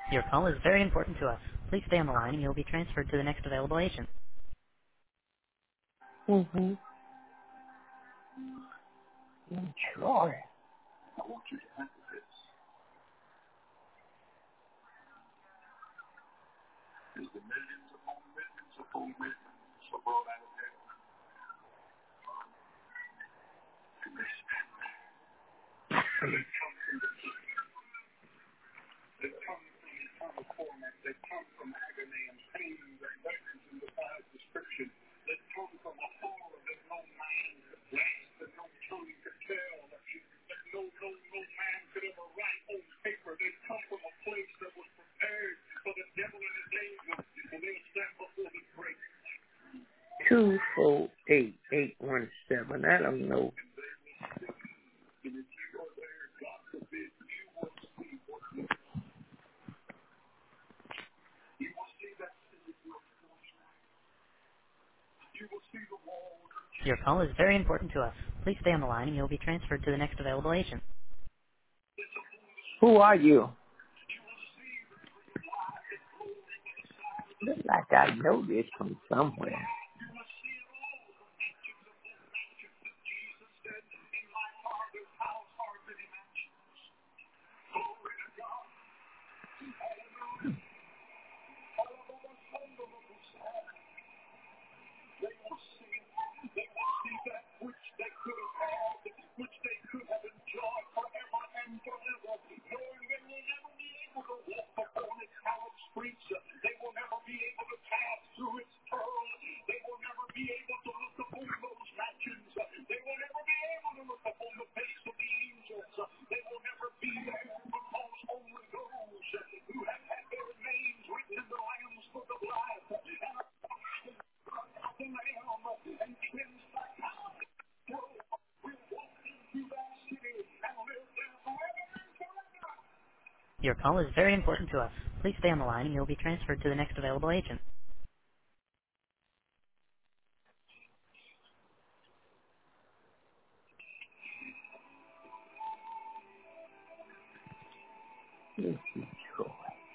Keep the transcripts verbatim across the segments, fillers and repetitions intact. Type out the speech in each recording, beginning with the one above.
Your call is very important to us. Please stay on the line and you'll be transferred to the next available agent. Mm-hmm. Troy. Two four eight eight one seven. I don't know. Your call is very important to us. Please stay on the line and you'll be transferred to the next available agent. Who are you? Look like I know this from somewhere. Your call is very important to us. Please stay on the line and you'll be transferred to the next available agent. This is Troy.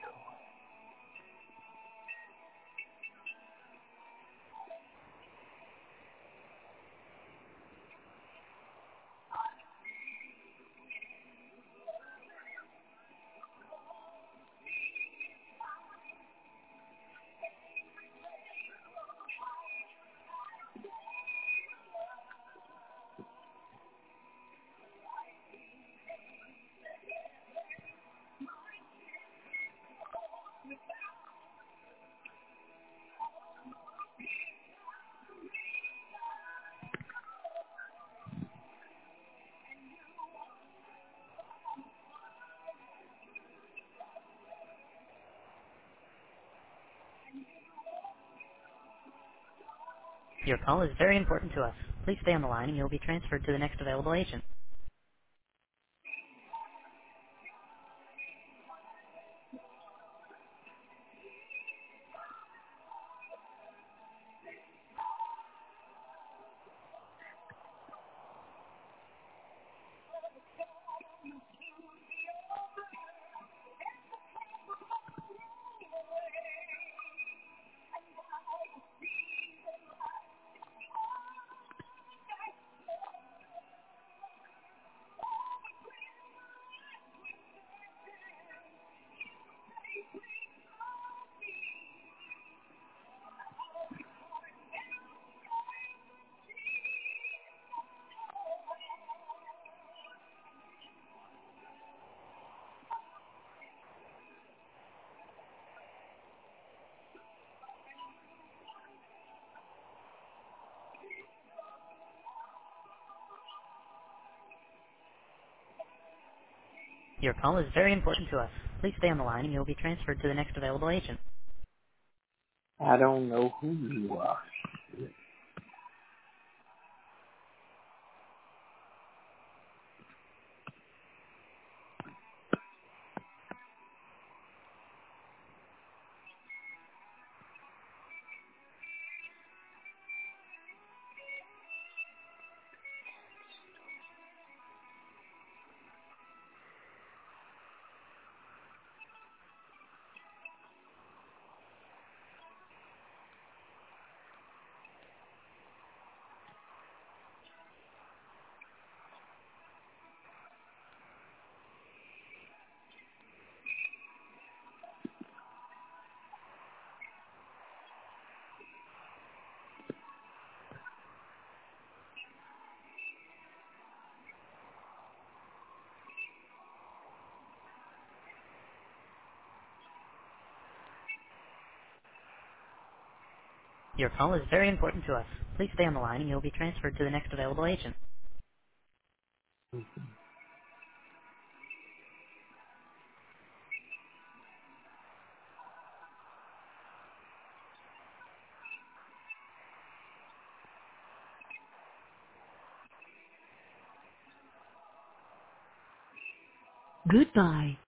Your call is very important to us. Please stay on the line and you'll be transferred to the next available agent. Your call is very important to us. Please stay on the line and you'll be transferred to the next available agent. I don't know who you are. Your call is very important to us. Please stay on the line and you'll be transferred to the next available agent. Goodbye.